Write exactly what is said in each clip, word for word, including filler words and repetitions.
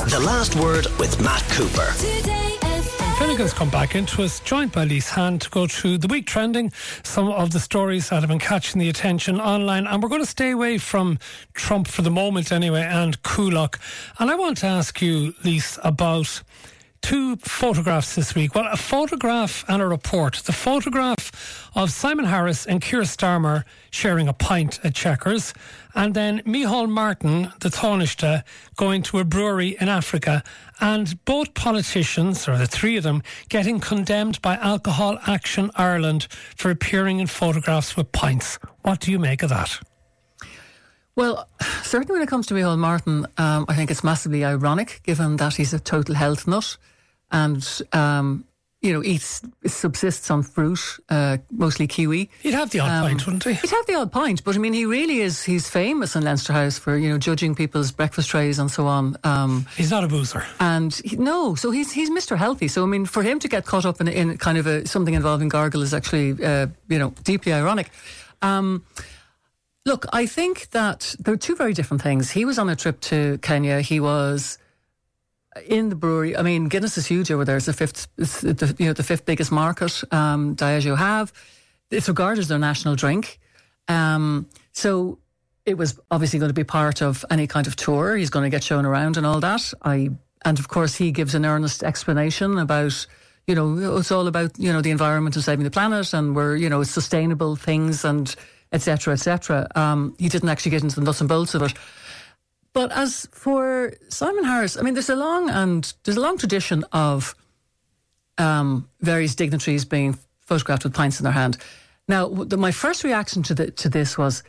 The Last Word with Matt Cooper. Finnegan's come back into us, joined by Lise Hand, to go through the week trending, some of the stories that have been catching the attention online. And we're going to stay away from Trump for the moment anyway, and Kulak. And I want to ask you, Lise, about two photographs this week. Well, a photograph and a report. The photograph of Simon Harris and Keir Starmer sharing a pint at Checkers, and then Micheál Martin, the Taoiseach, going to a brewery in Africa, and both politicians, or the three of them, getting condemned by Alcohol Action Ireland for appearing in photographs with pints. What do you make of that? Well, certainly when it comes to Micheál Martin, um, I think it's massively ironic, given that he's a total health nut and, um, you know, eats, subsists on fruit, uh, mostly kiwi. He'd have the odd um, pint, wouldn't he? He'd have the odd pint, but I mean, he really is, he's famous in Leinster House for, you know, judging people's breakfast trays and so on. Um, he's not a boozer. And he, no, so he's he's Mister Healthy. So, I mean, for him to get caught up in, in kind of a, something involving gargle is actually, uh, you know, deeply ironic. Um, Look, I think that there are two very different things. He was on a trip to Kenya. He was in the brewery. I mean, Guinness is huge over there. It's the fifth, it's the, you know, the fifth biggest market. Um, Diageo have. It's regarded as their national drink. Um, so it was obviously going to be part of any kind of tour. He's going to get shown around and all that. I and of course he gives an earnest explanation about, you know, it's all about, you know, the environment and saving the planet, and we're, you know, sustainable things and et cetera, et cetera. Um, he didn't actually get into the nuts and bolts of it. But as for Simon Harris, I mean, there's a long and there's a long tradition of um, various dignitaries being photographed with pints in their hand. Now, the, my first reaction to the, to this was,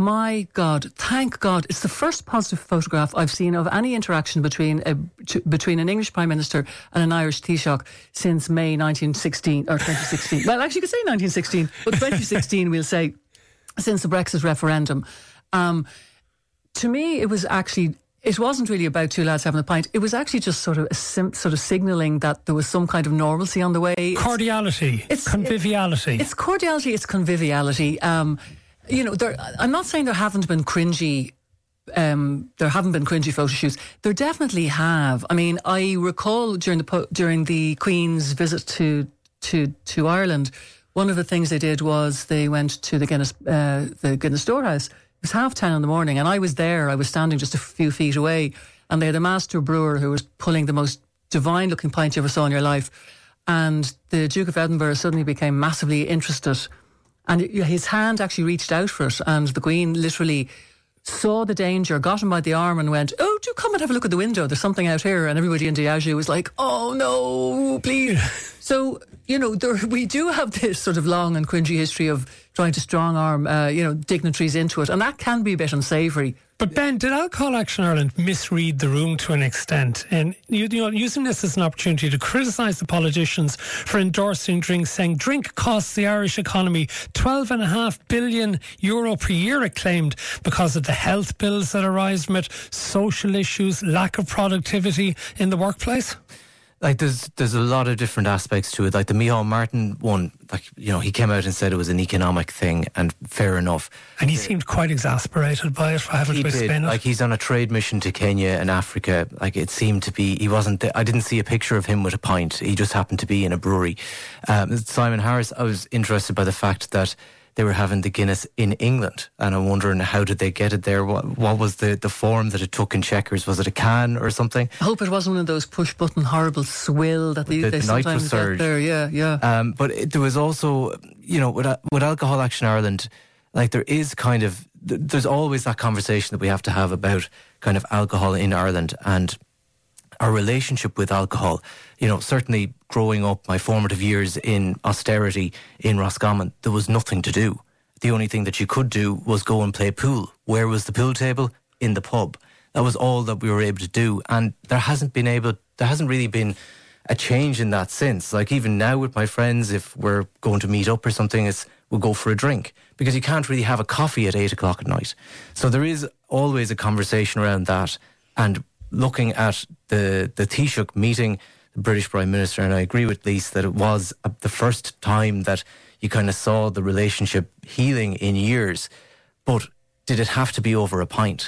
my God, thank God, it's the first positive photograph I've seen of any interaction between a, to, between an English Prime Minister and an Irish Taoiseach since May nineteen sixteen, or twenty sixteen. Well, actually, you could say nineteen sixteen, but twenty sixteen, we'll say, since the Brexit referendum. Um, to me, it was actually, it wasn't really about two lads having a pint. It was actually just sort of a sim, sort of signalling that there was some kind of normalcy on the way. Cordiality, it's, it's conviviality. It, it's cordiality, it's conviviality. Um, you know, there, I'm not saying there haven't been cringy, um, there haven't been cringy photo shoots. There definitely have. I mean, I recall during the during the Queen's visit to to to Ireland, one of the things they did was they went to the Guinness, uh, the Guinness Storehouse. It was half ten in the morning, and I was there. I was standing just a few feet away, and they had a master brewer who was pulling the most divine-looking pint you ever saw in your life. And the Duke of Edinburgh suddenly became massively interested, and his hand actually reached out for it, and the Queen literally saw the danger, got him by the arm, and went, "Oh, do come and have a look at the window. There's something out here." And everybody in Diageo was like, "Oh no, please." So, you know, there, we do have this sort of long and cringy history of trying to strong arm, uh, you know, dignitaries into it. And that can be a bit unsavoury. But Ben, did Alcohol Action Ireland misread the room to an extent? And, you, you know, using this as an opportunity to criticise the politicians for endorsing drinks, saying drink costs the Irish economy twelve and a half billion euro per year, it claimed, because of the health bills that arise from it, social issues, lack of productivity in the workplace? Like, there's there's a lot of different aspects to it. Like the Micheál Martin one, like, you know, he came out and said it was an economic thing, and fair enough. And he seemed quite exasperated by it, for having he to explain did. it. Like, he's on a trade mission to Kenya and Africa. Like, it seemed to be, he wasn't there. I didn't see a picture of him with a pint. He just happened to be in a brewery. Um, Simon Harris, I was interested by the fact that they were having the Guinness in England, and I'm wondering, how did they get it there? What, what was the, the form that it took in Checkers? Was it a can or something? I hope it wasn't one of those push-button horrible swill that they, the, they the sometimes get there. Yeah, yeah. Um, but it, there was also, you know, with, with Alcohol Action Ireland, like, there is kind of, there's always that conversation that we have to have about kind of alcohol in Ireland and our relationship with alcohol. You know, certainly growing up, my formative years in austerity in Roscommon, there was nothing to do. The only thing that you could do was go and play pool. Where was the pool table? In the pub. That was all that we were able to do. And there hasn't been able, there hasn't really been a change in that since. Like, even now with my friends, if we're going to meet up or something, it's we'll go for a drink, because you can't really have a coffee at eight o'clock at night. So there is always a conversation around that. And looking at the, the Taoiseach meeting the British Prime Minister, and I agree with Lise that it was a, the first time that you kind of saw the relationship healing in years. But did it have to be over a pint?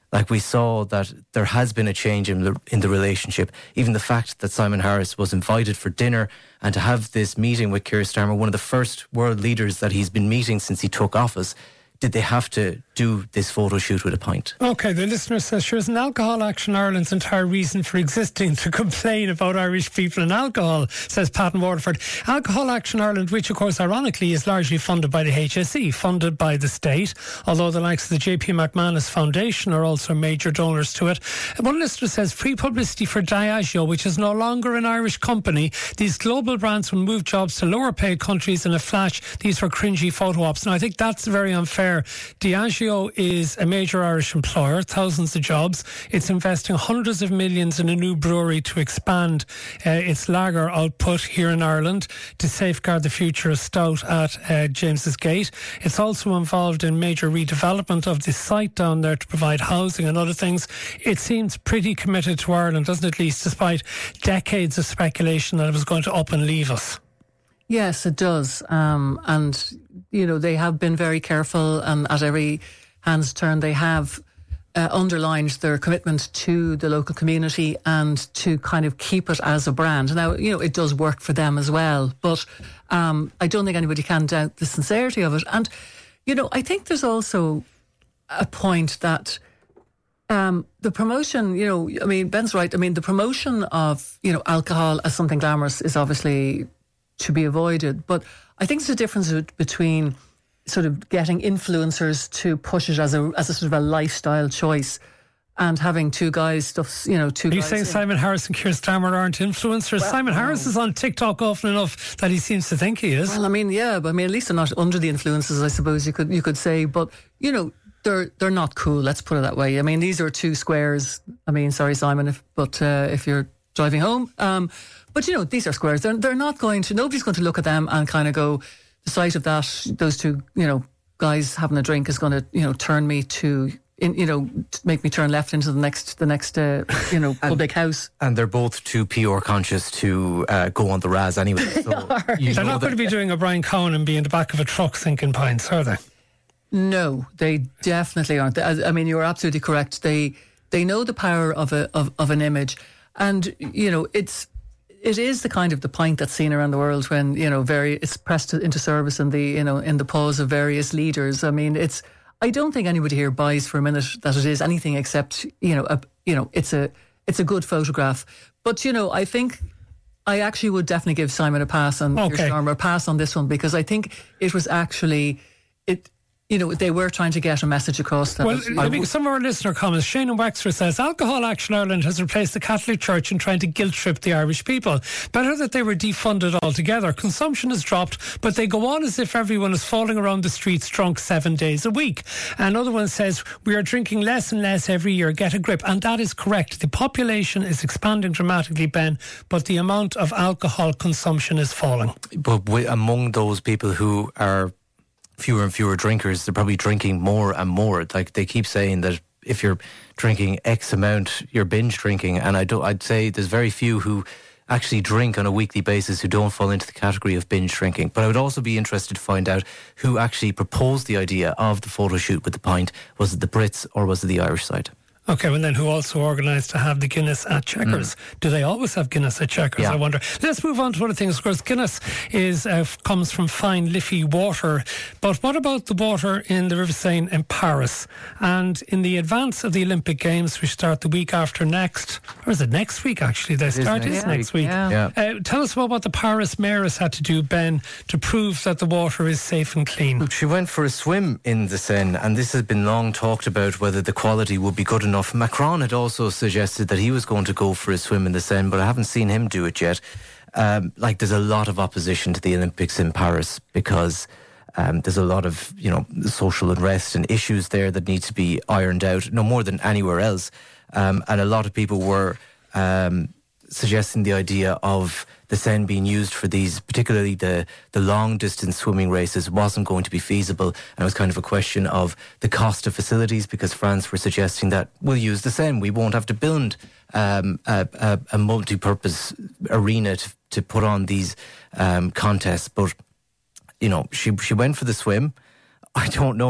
Like, we saw that there has been a change in the, in the relationship. Even the fact that Simon Harris was invited for dinner and to have this meeting with Keir Starmer, one of the first world leaders that he's been meeting since he took office, did they have to do this photo shoot with a pint? Okay, the listener says, sure, isn't Alcohol Action Ireland's entire reason for existing to complain about Irish people and alcohol, says Pat in Waterford. Alcohol Action Ireland, which of course ironically is largely funded by the H S E, funded by the state, although the likes of the J P McManus Foundation are also major donors to it. One listener says, free publicity for Diageo, which is no longer an Irish company. These global brands will move jobs to lower paid countries in a flash. These were cringy photo ops. Now, I think that's very unfair. Diageo is a major Irish employer, thousands of jobs. It's investing hundreds of millions in a new brewery to expand uh, its lager output here in Ireland to safeguard the future of stout at uh, James's Gate. It's also involved in major redevelopment of the site down there to provide housing and other things. It seems pretty committed to Ireland, doesn't it, Lise, despite decades of speculation that it was going to up and leave us? Yes, it does. Um, and, you know, they have been very careful, and at every hand's turn they have uh, underlined their commitment to the local community and to kind of keep it as a brand. Now, you know, it does work for them as well, but um, I don't think anybody can doubt the sincerity of it. And, you know, I think there's also a point that Um, the promotion, you know, I mean, Ben's right. I mean, the promotion of, you know, alcohol as something glamorous is obviously to be avoided. But I think there's a difference between sort of getting influencers to push it as a as a sort of a lifestyle choice and having two guys stuff, you know, two Are you guys saying in. Simon Harris and Keir Starmer aren't influencers? Well, Simon no. Harris is on TikTok often enough that he seems to think he is. Well, I mean, yeah, but I mean, at least they're not under the influences, I suppose you could you could say. But, you know, they're they're not cool, let's put it that way. I mean, these are two squares. I mean, sorry, Simon, if, but uh, if you're driving home. Um, but, you know, these are squares. They're, they're not going to, nobody's going to look at them and kind of go, the sight of that, those two, you know, guys having a drink is going to, you know, turn me to, in, you know, make me turn left into the next, the next, uh, you know, public house. And they're both too P R conscious to uh, go on the Raz anyway. So you They're know not that- going to be doing a Brian Cowan and be in the back of a truck sinking pints, are they? No, they definitely aren't. I, I mean, you're absolutely correct. They they know the power of a of, of an image, and you know it's it is the kind of the pint that's seen around the world when you know very it's pressed into service in the you know in the paws of various leaders. I mean, it's I don't think anybody here buys for a minute that it is anything except you know a you know it's a it's a good photograph. But you know, I think I actually would definitely give Simon a pass on Okay. Keir Starmer, a pass on this one because I think it was actually it. You know, they were trying to get a message across. That Well, it- I mean, some of our listener comments, Shane Wexford says, Alcohol Action Ireland has replaced the Catholic Church in trying to guilt-trip the Irish people. Better that they were defunded altogether. Consumption has dropped, but they go on as if everyone is falling around the streets drunk seven days a week. Another one says, we are drinking less and less every year. Get a grip. And that is correct. The population is expanding dramatically, Ben, but the amount of alcohol consumption is falling. But wi- among those people who are fewer and fewer drinkers, they're probably drinking more and more. Like they keep saying that if you're drinking X amount, you're binge drinking. And I don't, I'd say there's very few who actually drink on a weekly basis who don't fall into the category of binge drinking. But I would also be interested to find out who actually proposed the idea of the photo shoot with the pint. Was it the Brits or was it the Irish side? Okay, well then who also organised to have the Guinness at Checkers? Mm. Do they always have Guinness at Checkers, Yeah. I wonder? Let's move on to other things. Of course, Guinness is uh, comes from fine Liffey water. But what about the water in the River Seine in Paris? And in the advance of the Olympic Games, which start the week after next, or is it next week actually? They start next is next week. Yeah. Yeah. Uh, tell us about what the Paris mayoress had to do, Ben, to prove that the water is safe and clean. She went for a swim in the Seine, and this has been long talked about whether the quality would be good enough. Macron had also suggested that he was going to go for a swim in the Seine, but I haven't seen him do it yet. Um, like, there's a lot of opposition to the Olympics in Paris because um, there's a lot of, you know, social unrest and issues there that need to be ironed out, no more than anywhere else. Um, and a lot of people were um, suggesting the idea of the Seine being used for these, particularly the, the long distance swimming races, wasn't going to be feasible. And it was kind of a question of the cost of facilities, because France were suggesting that we'll use the Seine. We won't have to build um, a, a, a multi-purpose arena to, to put on these um, contests. But, you know, she she went for the swim. I don't know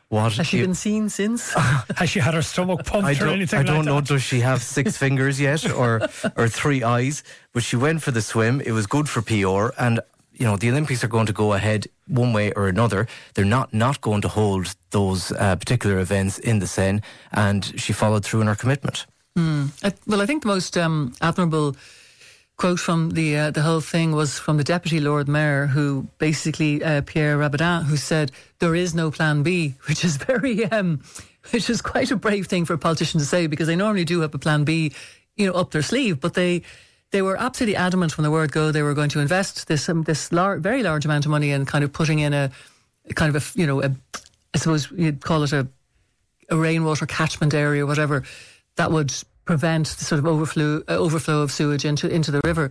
What? Has she you, been seen since? Has she had her stomach pumped or anything I don't like know, that? Does she have six fingers yet or or three eyes? But she went for the swim. It was good for P R. And, you know, the Olympics are going to go ahead one way or another. They're not, not going to hold those uh, particular events in the Seine. And she followed through in her commitment. Mm. I, well, I think the most um, admirable quote from the uh, the whole thing was from the Deputy Lord Mayor, who basically, uh, Pierre Rabadin, who said, there is no plan B, which is very, um, which is quite a brave thing for a politician to say, because they normally do have a plan B, you know, up their sleeve. But they they were absolutely adamant from the word go. They were going to invest this um, this lar- very large amount of money in kind of putting in a, a kind of a, you know, a, I suppose you'd call it a, a rainwater catchment area or whatever, that would prevent the sort of overflow uh, overflow of sewage into into the river.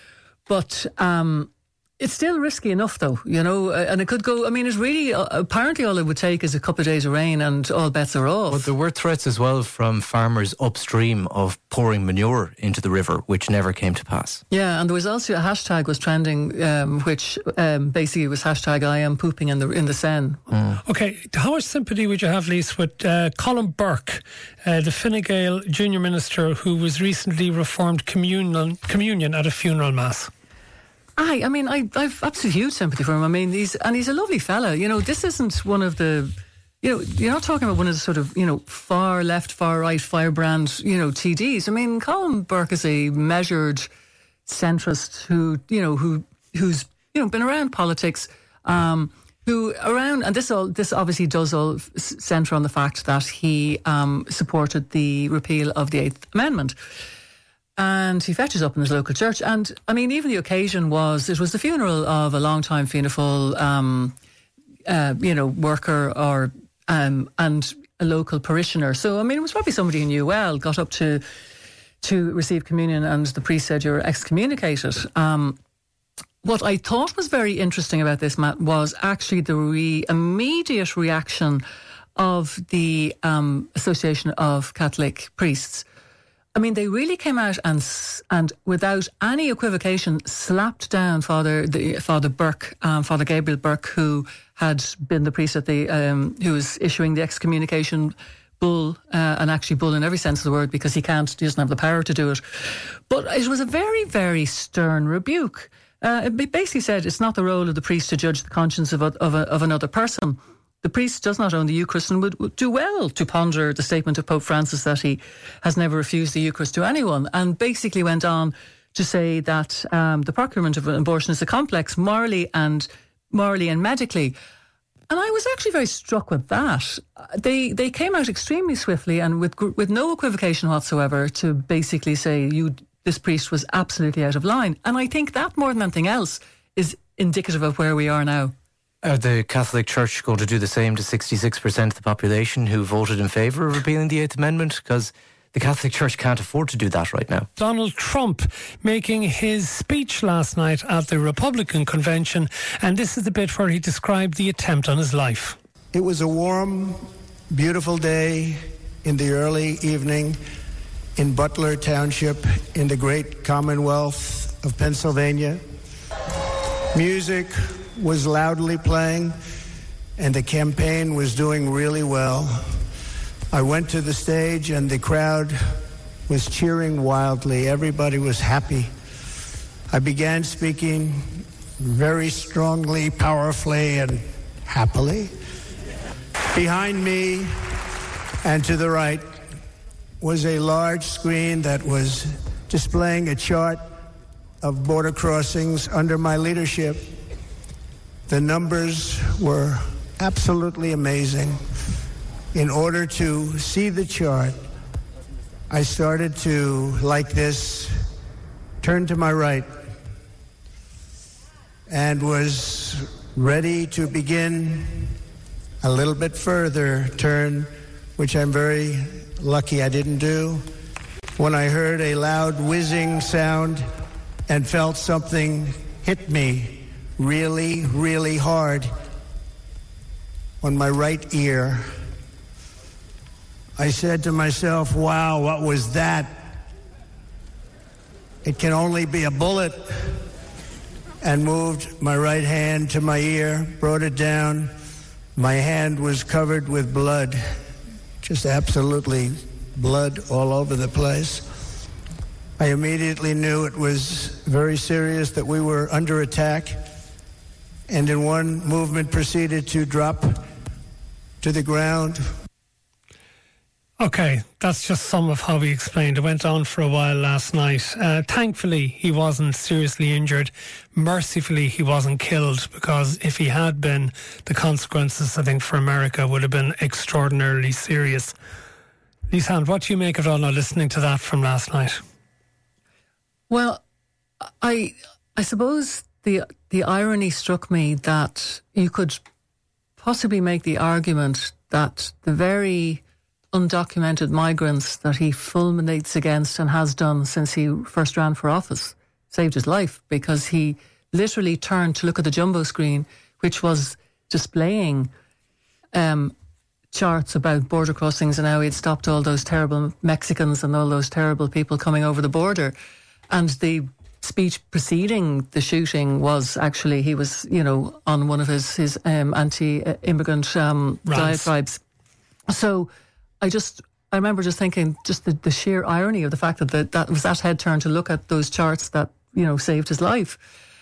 But um, it's still risky enough, though, you know, uh, and it could go. I mean, it's really uh, apparently all it would take is a couple of days of rain, and all bets are off. But there were threats as well from farmers upstream of pouring manure into the river, which never came to pass. Yeah, and there was also a hashtag was trending, um, which um, basically was hashtag I am pooping in the in the Seine. Mm. Okay, how much sympathy would you have, Lise, with uh, Colin Burke, uh, the Fine Gael junior minister, who was recently reformed communion communion at a funeral mass? I, I mean, I, I've absolute huge sympathy for him. I mean, he's and he's a lovely fella. You know, this isn't one of the, you know, you're not talking about one of the sort of, you know, far left, far right, firebrand, you know, T Ds. I mean, Colin Burke is a measured centrist who, you know, who who's you know been around politics, um, who around, and this all this obviously does all centre on the fact that he um, supported the repeal of the Eighth Amendment. And he fetches up in his local church. And, I mean, even the occasion was, it was the funeral of a long-time Fianna Fáil, um, uh, you know, worker or um, and a local parishioner. So, I mean, it was probably somebody he knew well, got up to to receive communion, and the priest said, you're excommunicated. Um, what I thought was very interesting about this, Matt, was actually the re- immediate reaction of the um, Association of Catholic Priests. I mean, they really came out and and without any equivocation slapped down Father the, Father Burke, um, Father Gabriel Burke, who had been the priest at the um, who was issuing the excommunication bull, uh, and actually bull in every sense of the word, because he can't, he doesn't have the power to do it. But it was a very, very stern rebuke. Uh, it basically said it's not the role of the priest to judge the conscience of a, of, a, of another person. The priest does not own the Eucharist and would, would do well to ponder the statement of Pope Francis that he has never refused the Eucharist to anyone, and basically went on to say that um, the procurement of an abortion is a complex morally and morally and medically. And I was actually very struck with that. They they came out extremely swiftly and with with no equivocation whatsoever to basically say you this priest was absolutely out of line. And I think that more than anything else is indicative of where we are now. Are the Catholic Church going to do the same to sixty-six percent of the population who voted in favour of repealing the Eighth Amendment? Because the Catholic Church can't afford to do that right now. Donald Trump making his speech last night at the Republican convention, and this is the bit where he described the attempt on his life. It was a warm, beautiful day in the early evening in Butler Township in the great Commonwealth of Pennsylvania. Music was loudly playing, and the campaign was doing really well. I went to the stage, and the crowd was cheering wildly. Everybody was happy. I began speaking very strongly, powerfully, and happily. Behind me and to the right was a large screen that was displaying a chart of border crossings under my leadership. The numbers were absolutely amazing. In order to see the chart, I started to, like this, turn to my right and was ready to begin a little bit further turn, which I'm very lucky I didn't do, when I heard a loud whizzing sound and felt something hit me really, really hard on my right ear. I said to myself, wow, what was that? It can only be a bullet. And moved my right hand to my ear, brought it down, My hand was covered with blood, just absolutely blood all over the place. I immediately knew it was very serious, that we were under attack, and in one movement proceeded to drop to the ground. Okay, that's just some of how he explained. It went on for a while last night. Uh, thankfully, he wasn't seriously injured. Mercifully, he wasn't killed, because if he had been, the consequences, I think, for America would have been extraordinarily serious. Lisanne, what do you make of it all now, listening to that from last night? Well, I I suppose the the irony struck me that you could possibly make the argument that the very undocumented migrants that he fulminates against and has done since he first ran for office saved his life, because he literally turned to look at the jumbo screen, which was displaying um, charts about border crossings and how he had stopped all those terrible Mexicans and all those terrible people coming over the border. And the speech preceding the shooting was actually, he was, you know, on one of his, his um, anti-immigrant um, diatribes. So I just, I remember just thinking, just the, the sheer irony of the fact that the, that was that head turn to look at those charts that, you know, saved his life.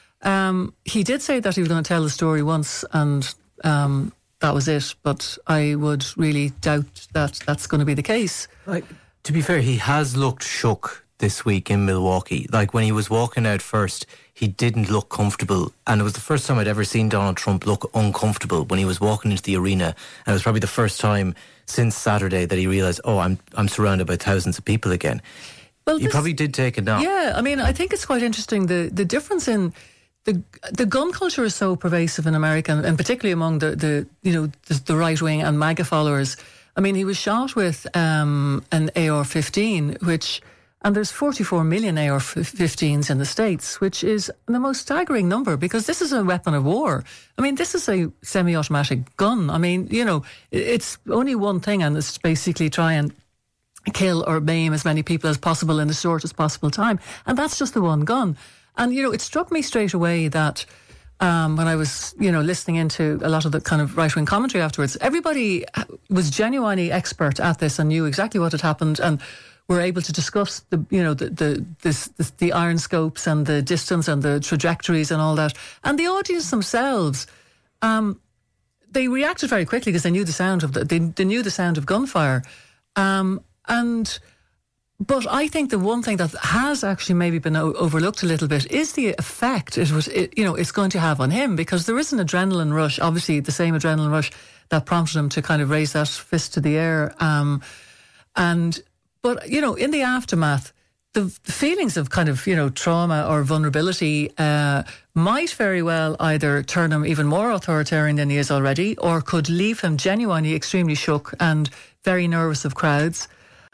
Um, he did say that he was going to tell the story once, and um, that was it. But I would really doubt that that's going to be the case. Like, to be fair, he has looked shook this week in Milwaukee. Like, when he was walking out first, he didn't look comfortable, and it was the first time I'd ever seen Donald Trump look uncomfortable when he was walking into the arena. And it was probably the first time since Saturday that he realised, oh, I'm I'm surrounded by thousands of people again. Well, he this, probably did take it now. Yeah, I mean, I think it's quite interesting, the the difference in the the gun culture is so pervasive in America, and particularly among the, the you know the, the right wing and MAGA followers. I mean, he was shot with um, an A R fifteen, which. And there's forty-four million A R fifteens in the States, which is the most staggering number, because this is a weapon of war. I mean, this is a semi-automatic gun. I mean, you know, it's only one thing, and it's basically try and kill or maim as many people as possible in the shortest possible time. And that's just the one gun. And, you know, it struck me straight away that um, when I was, you know, listening into a lot of the kind of right-wing commentary afterwards, everybody was genuinely expert at this and knew exactly what had happened, and were able to discuss the, you know, the the this, this, the iron scopes and the distance and the trajectories and all that. And the audience themselves, um, they reacted very quickly because they knew the sound of the, they, they knew the sound of gunfire. Um, and but I think the one thing that has actually maybe been o- overlooked a little bit is the effect it was, it, you know, it's going to have on him, because there is an adrenaline rush, obviously the same adrenaline rush that prompted him to kind of raise that fist to the air, um, and. But, you know, in the aftermath, the, the feelings of kind of, you know, trauma or vulnerability uh, might very well either turn him even more authoritarian than he is already, or could leave him genuinely extremely shook and very nervous of crowds.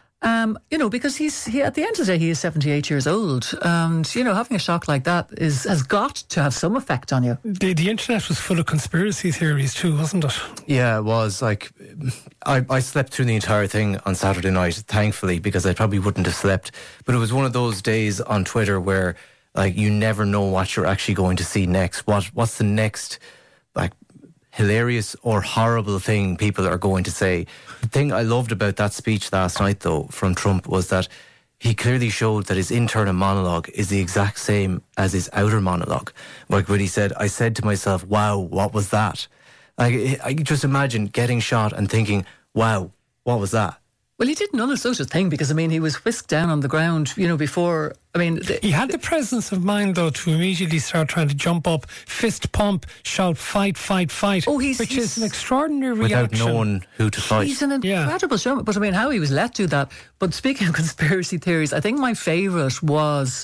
Um, you know, because he's he, at the end of the day, he is seventy-eight years old, and you know, having a shock like that is has got to have some effect on you. The, the internet was full of conspiracy theories too, wasn't it? Yeah, it was. Like, I, I slept through the entire thing on Saturday night, thankfully, because I probably wouldn't have slept. But it was one of those days on Twitter where, like, you never know what you're actually going to see next. What what's the next, like, hilarious or horrible thing people are going to say. The thing I loved about that speech last night, though, from Trump, was that he clearly showed that his internal monologue is the exact same as his outer monologue. Like when he said, I said to myself, wow, what was that? Like, I just imagine getting shot and thinking, wow, what was that? Well, he did none of such a thing, because, I mean, he was whisked down on the ground, you know, before, I mean... The, he had the presence of mind, though, to immediately start trying to jump up, fist pump, shout, fight, fight, fight, oh, he's, which he's, is an extraordinary without reaction. Without knowing who to fight. He's an incredible yeah. showman. But, I mean, how he was let do that. But speaking of conspiracy theories, I think my favourite was,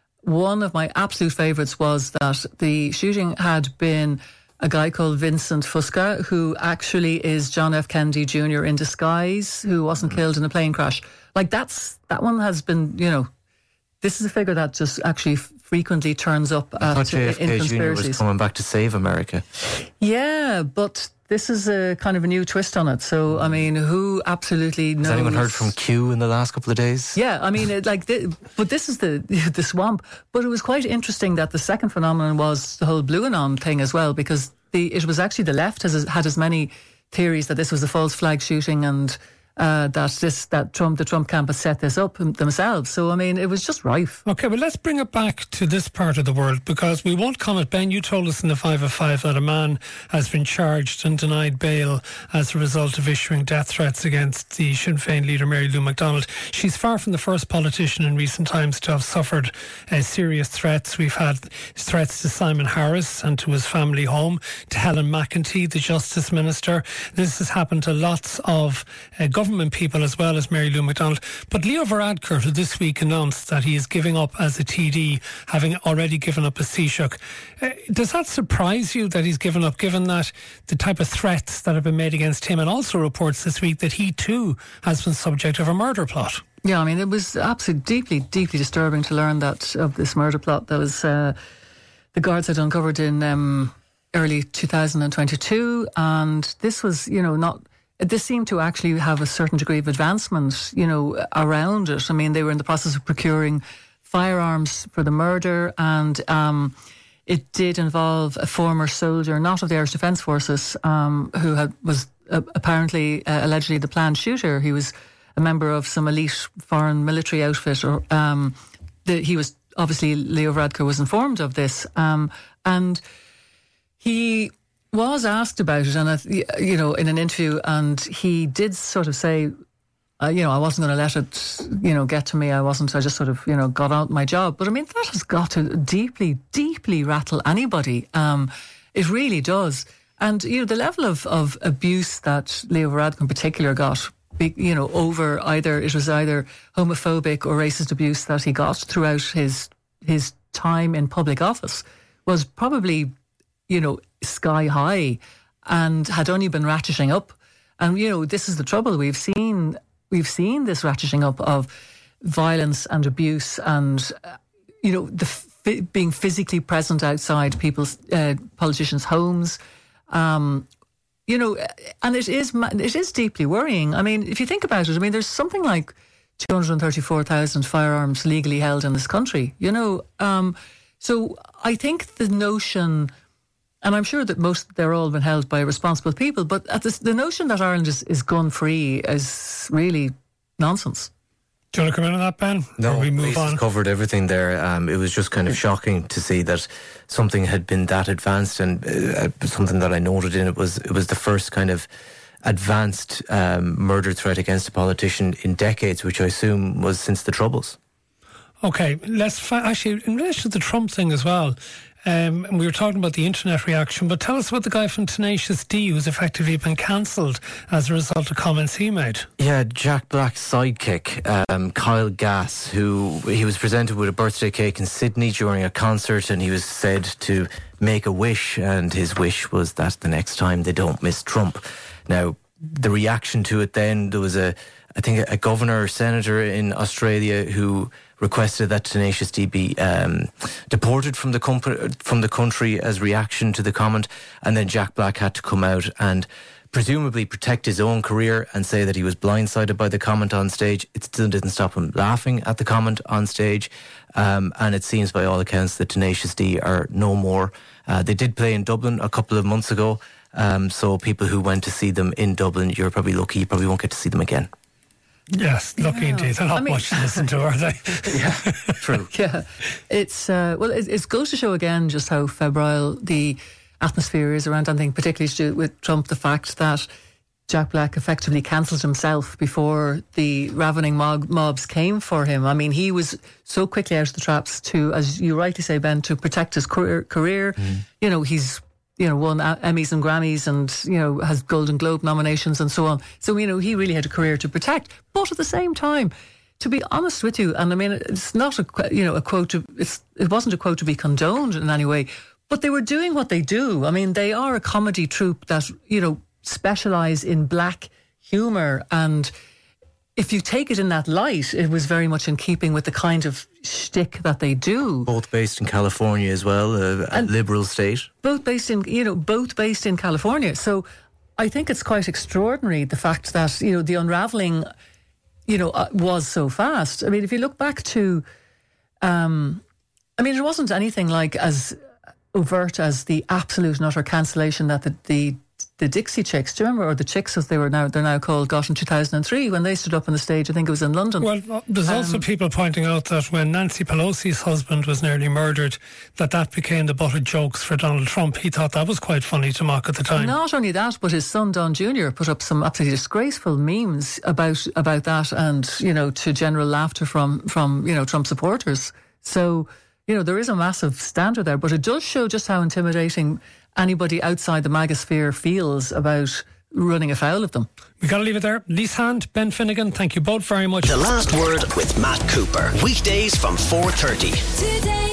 one of my absolute favourites was that the shooting had been a guy called Vincent Fusca, who actually is John F. Kennedy Junior in disguise, who wasn't mm. killed in a plane crash. Like, that's that one has been, you know, this is a figure that just actually frequently turns up I at, thought J F K in conspiracies. Junior was coming back to save America. Yeah, but this is a kind of a new twist on it. So, I mean, who absolutely knows? Has anyone heard from Q in the last couple of days? Yeah, I mean, it, like, the, but this is the the swamp. But it was quite interesting that the second phenomenon was the whole Blue Anon thing as well, because the it was actually the left has had as many theories that this was a false flag shooting and uh, that this that Trump the Trump camp has set this up themselves. So I mean, it was just rife. Okay, well, let's bring it back to this part of the world, because we won't comment. Ben, you told us in the five of five that a man has been charged and denied bail as a result of issuing death threats against the Sinn Féin leader Mary Lou McDonald. She's far from the first politician in recent times to have suffered uh, serious threats. We've had threats to Simon Harris and to his family home, to Helen McEntee, the Justice Minister. This has happened to lots of uh, government people as well as Mary Lou McDonald. But Leo Varadkar, who this week announced that he is giving up as a T D, having already given up as Taoiseach. Uh, does that surprise you that he's given up, given that the type of threats that have been made against him, and also reports this week that he too has been subject of a murder plot? Yeah, I mean, it was absolutely deeply, deeply disturbing to learn that of this murder plot that was uh, the guards had uncovered in um, early two thousand twenty-two, and this was, you know, not. This seemed to actually have a certain degree of advancement, you know, around it. I mean, they were in the process of procuring firearms for the murder, and um, it did involve a former soldier, not of the Irish Defence Forces, um, who had, was uh, apparently, uh, allegedly the planned shooter. He was a member of some elite foreign military outfit. Or um, the, he was, obviously, Leo Varadkar was informed of this. Um, and he was asked about it, and you know, in an interview, and he did sort of say, uh, you know, I wasn't going to let it, you know, get to me. I wasn't. I just sort of, you know, got out my job. But I mean, that has got to deeply, deeply rattle anybody. Um, it really does. And you know, the level of, of abuse that Leo Varadkar in particular got, you know, over either it was either homophobic or racist abuse that he got throughout his his time in public office was probably, you know, sky high, and had only been ratcheting up. And you know, this is the trouble. We've seen we've seen this ratcheting up of violence and abuse, and uh, you know, the f- being physically present outside people's uh, politicians' homes. Um, you know, and it is it is deeply worrying. I mean, if you think about it, I mean, there's something like two hundred thirty-four thousand firearms legally held in this country. You know, um, so I think the notion. And I'm sure that most, they're all been held by responsible people, but at this, the notion that Ireland is, is gun-free is really nonsense. Do you want to come in on that, Ben? No, or we move on? covered everything there. Um, it was just kind of shocking to see that something had been that advanced, and uh, something that I noted in it was it was the first kind of advanced um, murder threat against a politician in decades, which I assume was since the Troubles. Okay, let's fi- actually, in relation to the Trump thing as well, Um, and we were talking about the internet reaction, but tell us about the guy from Tenacious D who's effectively been cancelled as a result of comments he made. Yeah, Jack Black's sidekick, um, Kyle Gass, who he was presented with a birthday cake in Sydney during a concert, and he was said to make a wish, and his wish was that the next time they don't miss Trump. Now, the reaction to it then, there was a, I think, a governor or senator in Australia who requested that Tenacious D be um, deported from the comp- from the country as reaction to the comment, and then Jack Black had to come out and presumably protect his own career and say that he was blindsided by the comment on stage. It still didn't stop him laughing at the comment on stage, um, and it seems by all accounts that Tenacious D are no more. Uh, they did play in Dublin a couple of months ago, um, so people who went to see them in Dublin, you're probably lucky, you probably won't get to see them again. Yes, lucky yeah. indeed. They're not I mean, much to listen to, are they? Yeah, true. Yeah, it's uh, well, it, it goes to show again just how febrile the atmosphere is around anything, particularly to do with Trump. The fact that Jack Black effectively cancelled himself before the ravening mob, mobs came for him. I mean, he was so quickly out of the traps to, as you rightly say, Ben, to protect his career. career. Mm. You know, he's. you know, won Emmys and Grammys and, you know, has Golden Globe nominations and so on. So, you know, he really had a career to protect. But at the same time, to be honest with you, and I mean, it's not a, you know, a quote to, it's, it wasn't a quote to be condoned in any way, but they were doing what they do. I mean, they are a comedy troupe that, you know, specialise in black humour, and if you take it in that light, it was very much in keeping with the kind of shtick that they do. Both based in California as well, a, a liberal state. Both based in, you know, both based in California. So I think it's quite extraordinary, the fact that, you know, the unravelling, you know, uh, was so fast. I mean, if you look back to, um, I mean, it wasn't anything like as overt as the absolute and utter cancellation that the, the the Dixie Chicks, do you remember, or the Chicks as they were now, they're now called, got in two thousand three when they stood up on the stage. I think it was in London. Well, there's Um, also people pointing out that when Nancy Pelosi's husband was nearly murdered, that that became the butt of jokes for Donald Trump. He thought that was quite funny to mock at the time. Not only that, but his son Don Junior put up some absolutely disgraceful memes about about that, and you know, to general laughter from from you know Trump supporters. So you know there is a massive standard there, but it does show just how intimidating anybody outside the MAGA sphere feels about running afoul of them. We've got to leave it there. Lise Hand, Ben Finnegan, thank you both very much. The Last Word with Matt Cooper. Weekdays from four thirty. Today